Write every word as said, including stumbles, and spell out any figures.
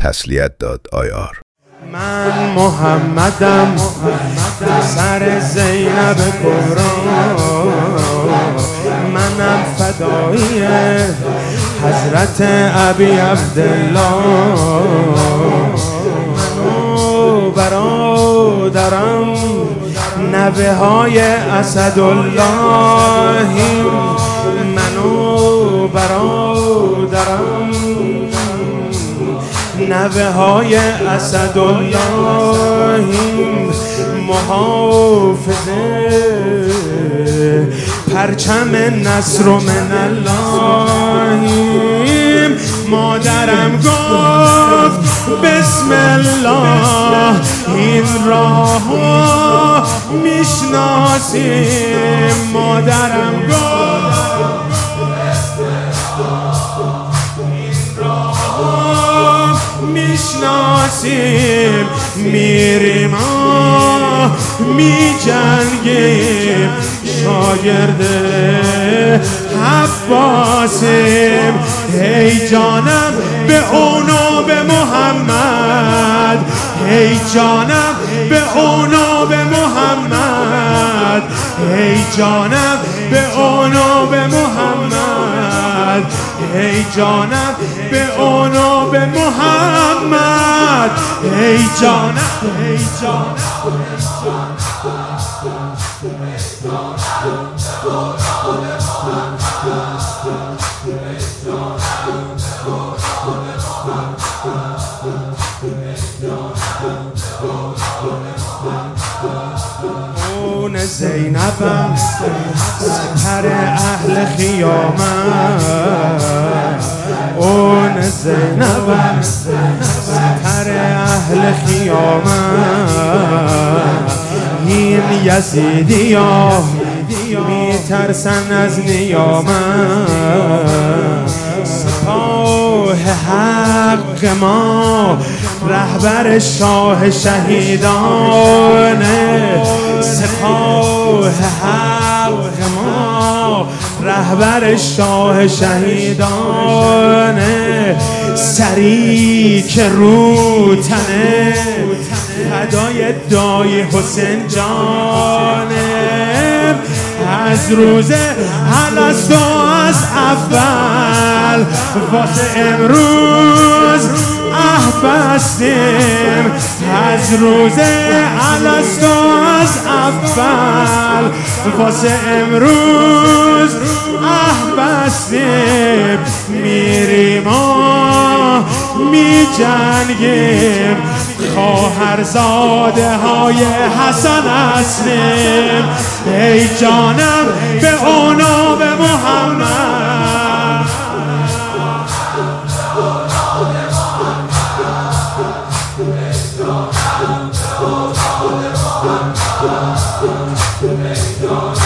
تسلیت داد آیار. من محمدم سر زینب کبرا، منم فدایی حضرت ابی عبدالله، منو برادرم نوه های اسداللهیم، منو برادرم نوه های اسداللهیم، محافظه پرچم نصر من اللهیم. مادرم گفت بسم الله این راهو میشناسیم، مادرم گفت میشناسیم، میریم میجنگیم، شاگرد عباسیم. ای جانم به اونا به محمد، ای جانم به اونا به محمد، ای جانم به اونا به محمد، ای جانم به اونا به محمد، ای جانم ای جانم اون زینبم سپر اهل خیامت، اون زینبم سپر اهل خیامت، این یزیدی ها میترسن از نیامت. سپاه حق ما رهبر شاه شهیدانه، سپاه حق ما رهبر شاه شهیدانه، سری که رو تنه فدای دای حسین جانه. از روز الستو از اول واسه امروز اه بستیم، از روز الستو از اول واسه امروز اه بستیم. میریم و میجنگیم، خواهرزاده های حسن هستیم. ای جانم به اونا به محمد، ای جانم